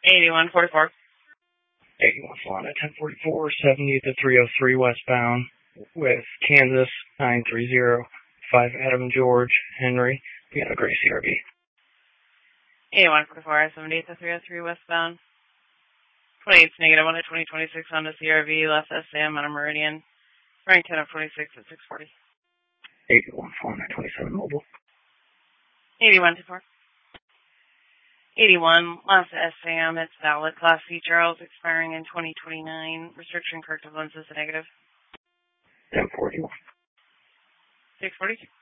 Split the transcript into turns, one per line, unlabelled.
8144.
81 Florida, 1044, 70 to 303 westbound with Kansas 930, 5 Adam George Henry. We have a gray CRV.
8144, 70 to 303 westbound. 28 negative 1 at 2026 Honda CRV, left SM on a Meridian. Running 10 of 26 at 640.
81 Florida, 27 mobile.
8124. 81, last SM, it's valid. Class C Charles, expiring in 2029. Restriction corrective lenses, negative.
1041.
640.